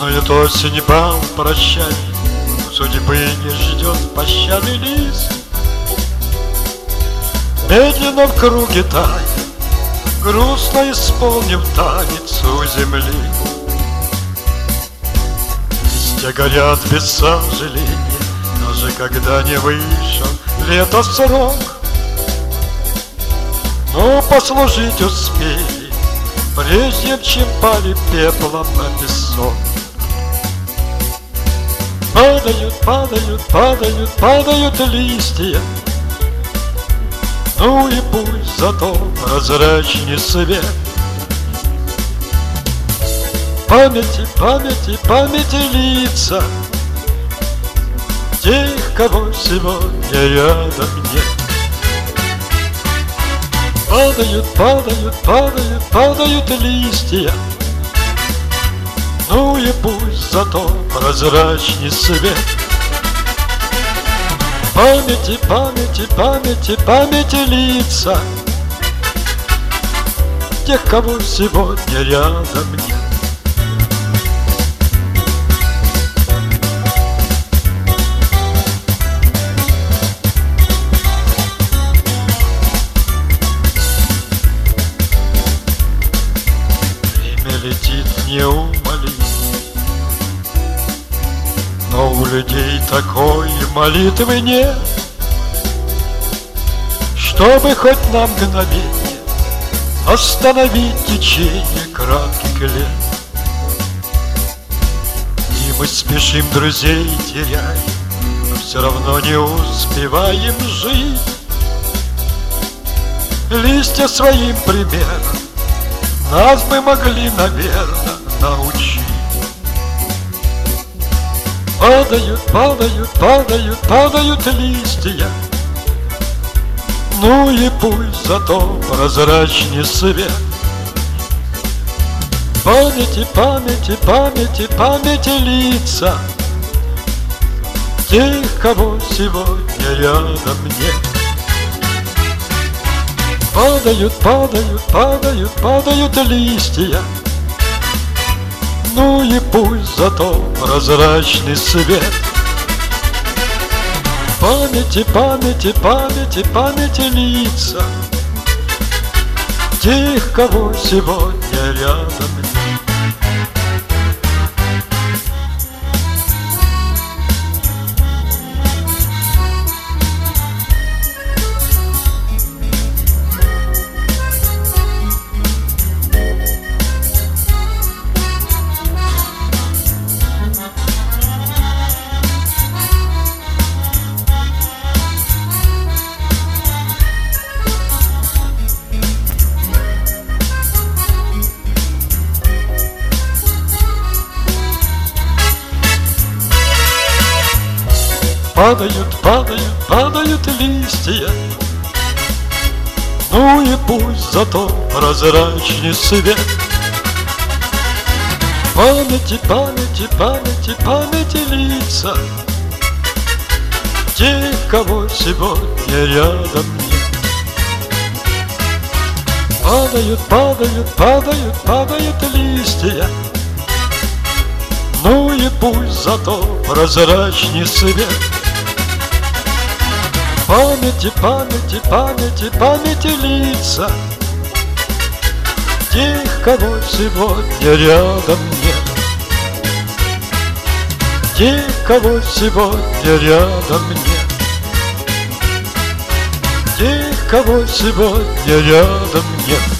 Празднует осень бал прощай, судьбы не ждет пощады лист. Медленно в круге тает, грустно исполнив танец у земли. Листья горят без сожаления, даже когда не вышел лето срок. Но послужить успели, прежде чем пали пеплом на песок. Падают, падают, падают, падают листья, ну и пусть зато прозрачней свет. Памяти, памяти, памяти лица тех, кого сегодня рядом нет. Падают, падают, падают, падают листья, ну и пусть зато прозрачней свет. Памяти, памяти, памяти, памяти лица тех, кого сегодня рядом нет. Время летит неумолимо, но у людей такой молитвы нет, чтобы хоть на мгновение остановить течение кратких лет. И мы спешим друзей терять, но все равно не успеваем жить. Листья своим примером нас бы могли, наверное, научить. Падают, падают, падают, падают листья, ну и пусть зато прозрачней свет. Памяти, памяти, памяти, памяти лица тех, кого сегодня рядом нет. Падают, падают, падают, падают листья, ну и пусть зато прозрачный свет. Памяти, памяти, памяти, памяти лица тех, кого сегодня рядом нет. Падают, падают, падают листья, ну и пусть зато прозрачней свет. Памяти, памяти, памяти, памяти лица тех, кого сегодня рядом нет. Падают, падают, падают, падают листья, ну и пусть зато прозрачней свет. Памяти, памяти, памяти, памяти лица тех, кого сегодня рядом нет. Тех, кого сегодня рядом нет. Тех, кого сегодня рядом нет.